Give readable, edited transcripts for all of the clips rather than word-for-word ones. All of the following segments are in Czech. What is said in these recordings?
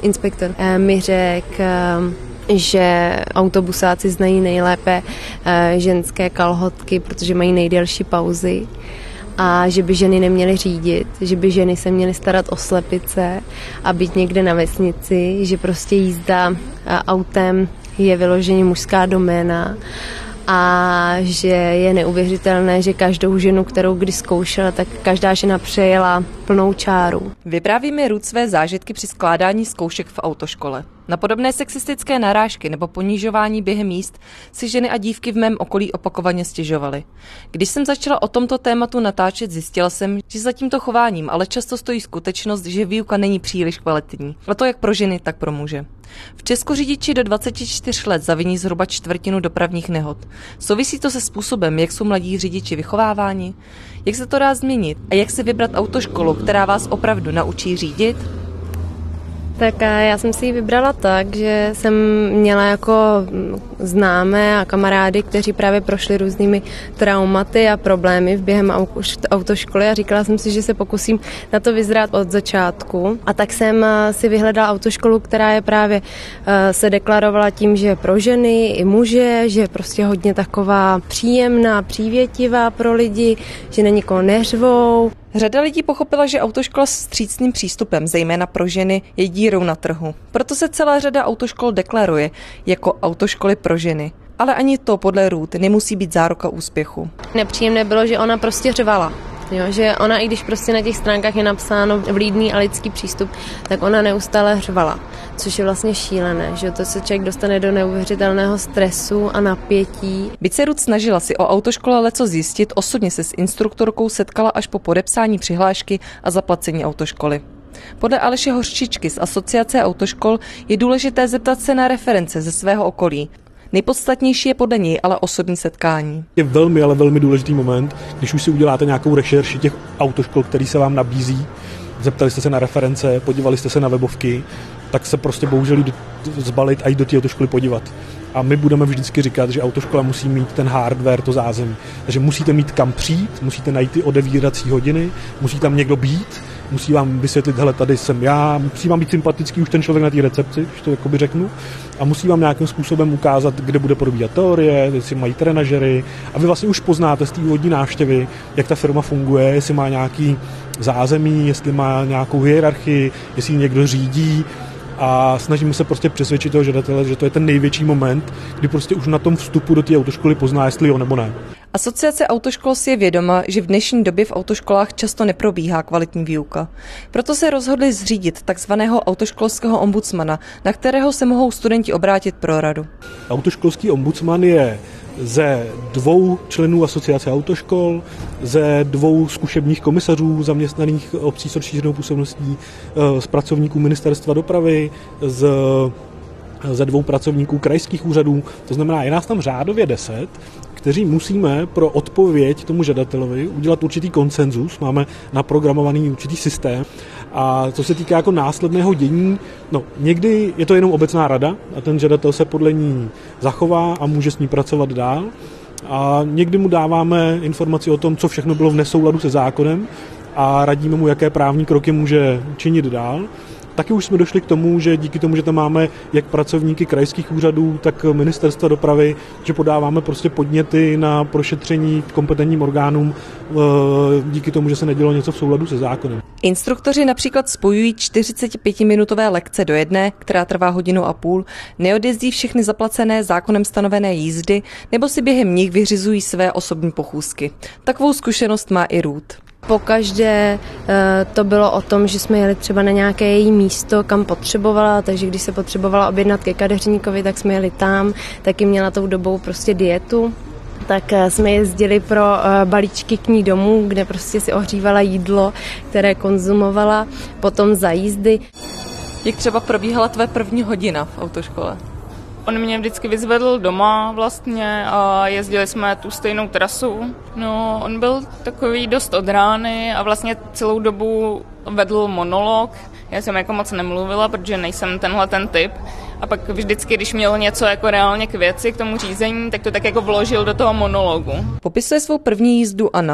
inspektor mi řekl, že autobusáci znají nejlépe ženské kalhotky, protože mají nejdelší pauzy a že by ženy neměly řídit, že by ženy se měly starat o slepice a být někde na vesnici, že prostě jízda autem je vyloženě mužská doména a že je neuvěřitelné, že každou ženu, kterou kdy zkoušela, tak každá žena přejela plnou čáru. Vypráví mi Ruth své zážitky při skládání zkoušek v autoškole. Na podobné sexistické narážky nebo ponižování během jízd si ženy a dívky v mém okolí opakovaně stěžovaly. Když jsem začala o tomto tématu natáčet, zjistila jsem, že za tímto chováním ale často stojí skutečnost, že výuka není příliš kvalitní. A to jak pro ženy, tak pro muže. V Česku řidiči do 24 let zaviní zhruba čtvrtinu dopravních nehod. Souvisí to se způsobem, jak jsou mladí řidiči vychováváni? Jak se to dá změnit? A jak si vybrat autoškolu, která vás opravdu naučí řídit? Tak já jsem si ji vybrala tak, že jsem měla jako známé a kamarády, kteří právě prošli různými traumaty a problémy během autoškoly a říkala jsem si, že se pokusím na to vyzrát od začátku. A tak jsem si vyhledala autoškolu, která je právě se deklarovala tím, že je pro ženy i muže, že je prostě hodně taková příjemná, přívětivá pro lidi, že na nikoho neřvou. Řada lidí pochopila, že autoškola s vstřícným přístupem, zejména pro ženy, je dírou na trhu. Proto se celá řada autoškol deklaruje jako autoškoly pro ženy. Ale ani to podle Ruth nemusí být záruka úspěchu. Nepříjemné bylo, že ona prostě řvala. Jo, že ona, i když prostě na těch stránkách je napsáno vlídný a lidský přístup, tak ona neustále řvala, což je vlastně šílené, že to se člověk dostane do neuvěřitelného stresu a napětí. Byť se Ruth snažila si o autoškole leco zjistit, osobně se s instruktorkou setkala až po podepsání přihlášky a zaplacení autoškoly. Podle Aleše Hořčičky z Asociace autoškol je důležité zeptat se na reference ze svého okolí. Nejpodstatnější je podle něj ale osobní setkání. Je velmi, ale velmi důležitý moment, když už si uděláte nějakou rešerši těch autoškol, který se vám nabízí, zeptali jste se na reference, podívali jste se na webovky, tak se prostě bohužel jít zbalit a jít do té autoškoly podívat. A my budeme vždycky říkat, že autoškola musí mít ten hardware, to zázemí. Takže musíte mít kam přijít, musíte najít ty odevírací hodiny, musí tam někdo být, musí vám vysvětlit, hele, tady jsem já, musí vám být sympatický už ten člověk na té recepci, když to jakoby řeknu, a musí vám nějakým způsobem ukázat, kde bude probíhat teorie, jestli mají trenažery, a vy vlastně už poznáte z té úvodní návštěvy, jak ta firma funguje, jestli má nějaký zázemí, jestli má nějakou hierarchii, jestli někdo řídí, a snažíme se prostě přesvědčit toho žadatele, že to je ten největší moment, kdy prostě už na tom vstupu do té autoškoly pozná, jestli jo nebo ne. Asociace autoškol si je vědoma, že v dnešní době v autoškolách často neprobíhá kvalitní výuka. Proto se rozhodli zřídit takzvaného autoškolského ombudsmana, na kterého se mohou studenti obrátit pro radu. Autoškolský ombudsman je ze 2 členů Asociace autoškol, ze 2 zkušebních komisařů zaměstnaných obcí s rozšířenou působností, z pracovníků ministerstva dopravy, ze 2 pracovníků krajských úřadů. To znamená, je nás tam řádově 10, kteří musíme pro odpověď tomu žadatelovi udělat určitý konsenzus, máme naprogramovaný určitý systém. A co se týká jako následného dění, no někdy je to jenom obecná rada a ten žadatel se podle ní zachová a může s ní pracovat dál. A někdy mu dáváme informaci o tom, co všechno bylo v nesouladu se zákonem a radíme mu, jaké právní kroky může činit dál. Taky už jsme došli k tomu, že díky tomu, že tam máme jak pracovníky krajských úřadů, tak ministerstva dopravy, že podáváme prostě podněty na prošetření kompetentním orgánům díky tomu, že se nedělo něco v souladu se zákonem. Instruktoři například spojují 45-minutové lekce do jedné, která trvá 1,5 hodiny, neodjezdí všechny zaplacené zákonem stanovené jízdy nebo si během nich vyřizují své osobní pochůzky. Takovou zkušenost má i Ruth. Pokaždé to bylo o tom, že jsme jeli třeba na nějaké její místo, kam potřebovala, takže když se potřebovala objednat ke kadeřníkovi, tak jsme jeli tam, taky měla tou dobou prostě dietu. Tak jsme jezdili pro balíčky k ní domů, kde prostě si ohřívala jídlo, které konzumovala, potom za jízdy. Jak třeba probíhala tvé první hodina v autoškole? On mě vždycky vyzvedl doma vlastně a jezdili jsme tu stejnou trasu. No, on byl takový dost od rány a vlastně celou dobu vedl monolog. Já jsem jako moc nemluvila, protože nejsem tenhle ten typ. A pak vždycky, když měl něco jako reálně k věci, k tomu řízení, tak to tak jako vložil do toho monologu. Popisuje svou první jízdu Anna.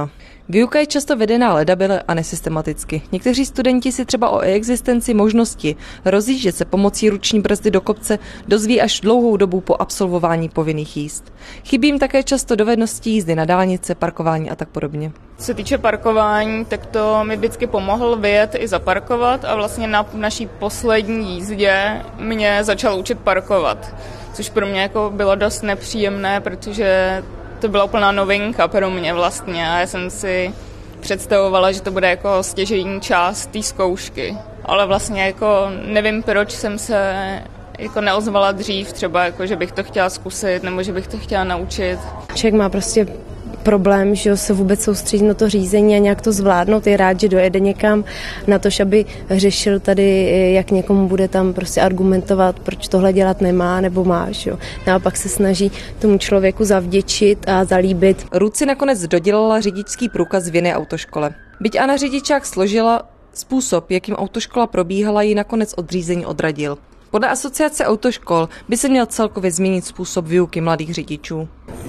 Výuka je často vedená ledabyle a nesystematicky. Někteří studenti si třeba o existenci možnosti rozjíždět se pomocí ruční brzdy do kopce dozví až dlouhou dobu po absolvování povinných jízd. Chybí jim také často dovednosti jízdy na dálnice, parkování a tak podobně. Co se týče parkování, tak to mi vždycky pomohl vyjet i zaparkovat a vlastně na naší poslední jízdě mě začal učit parkovat, což pro mě jako bylo dost nepříjemné, protože to byla úplná novinka pro mě vlastně a já jsem si představovala, že to bude jako stěžejní část té zkoušky. Ale vlastně jako nevím, proč jsem se jako neozvala dřív, třeba jako, že bych to chtěla zkusit nebo že bych to chtěla naučit. Člověk má prostě problém, že se vůbec soustředit na to řízení a nějak to zvládnout. Je rád, že dojede někam na to, aby řešil tady, jak někomu bude tam prostě argumentovat, proč tohle dělat nemá nebo máš. Jo. Naopak se snaží tomu člověku zavděčit a zalíbit. Ruth si nakonec dodělala řidičský průkaz v jiné autoškole. Byť Anna řidičák složila, způsob, jakým autoškola probíhala, ji nakonec od řízení odradil. Podle Asociace autoškol by se měl celkově změnit způsob výuky mladých řidičů.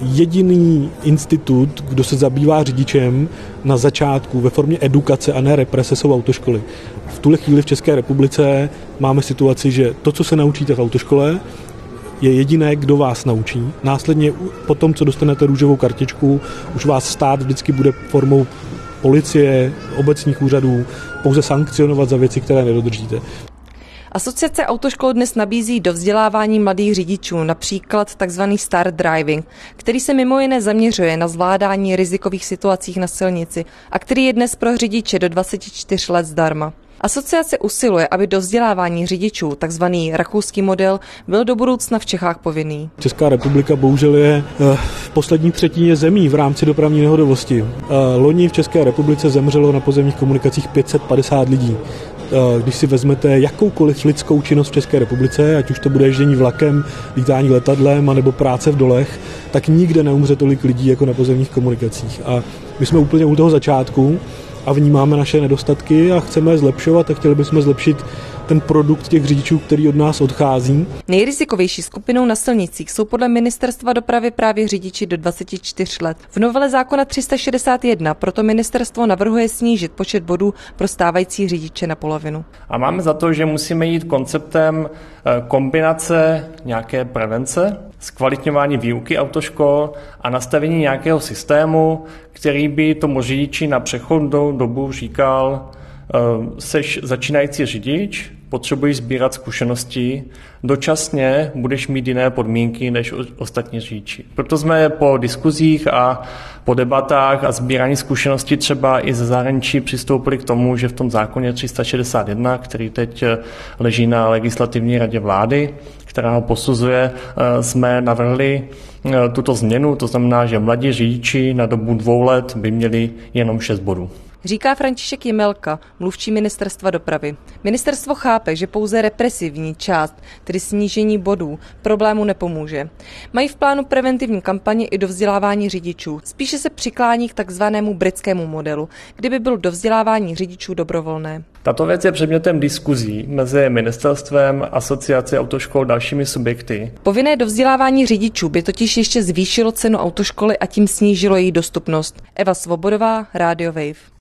Jediný institut, kdo se zabývá řidičem na začátku ve formě edukace a ne represe, jsou autoškoly. V tuhle chvíli v České republice máme situaci, že to, co se naučíte v autoškole, je jediné, kdo vás naučí. Následně po tom, co dostanete růžovou kartičku, už vás stát vždycky bude formou policie, obecních úřadů pouze sankcionovat za věci, které nedodržíte. Asociace autoškol dnes nabízí do vzdělávání mladých řidičů například tzv. Start driving, který se mimo jiné zaměřuje na zvládání rizikových situacích na silnici a který je dnes pro řidiče do 24 let zdarma. Asociace usiluje, aby do vzdělávání řidičů, takzvaný rakouský model, byl do budoucna v Čechách povinný. Česká republika bohužel je v poslední třetině zemí v rámci dopravní nehodovosti. Loni v České republice zemřelo na pozemních komunikacích 550 lidí. Když si vezmete jakoukoliv lidskou činnost v České republice, ať už to bude ježdění vlakem, lítání letadlem, anebo práce v dolech, tak nikde neumře tolik lidí jako na pozemních komunikacích. A my jsme úplně u toho začátku a vnímáme naše nedostatky a chceme je zlepšovat a chtěli bychom zlepšit ten produkt těch řidičů, který od nás odchází. Nejrizikovější skupinou na silnicích jsou podle Ministerstva dopravy právě řidiči do 24 let. V novele zákona 361 proto ministerstvo navrhuje snížit počet bodů pro stávající řidiče na polovinu. A máme za to, že musíme jít konceptem kombinace nějaké prevence, zkvalitňování výuky autoškol a nastavení nějakého systému, který by tomu řidiči na přechodnou dobu říkal: seš začínající řidič, potřebuješ sbírat zkušenosti, dočasně budeš mít jiné podmínky než ostatní řidiči. Proto jsme po diskuzích a po debatách a sbírání zkušeností třeba i ze zahraničí přistoupili k tomu, že v tom zákoně 361, který teď leží na legislativní radě vlády, která ho posuzuje, jsme navrhli tuto změnu, to znamená, že mladí řidiči na dobu 2 let by měli jenom 6 bodů. Říká František Jemelka, mluvčí Ministerstva dopravy. Ministerstvo chápe, že pouze represivní část, tedy snížení bodů, problému nepomůže. Mají v plánu preventivní kampaně i do vzdělávání řidičů. Spíše se přiklání k takzvanému britskému modelu, kdyby bylo do vzdělávání řidičů dobrovolné. Tato věc je předmětem diskuzí mezi ministerstvem, asociací autoškol, dalšími subjekty. Povinné dovzdělávání řidičů by totiž ještě zvýšilo cenu autoškoly a tím snížilo její dostupnost. Eva Svobodová, Radio Wave.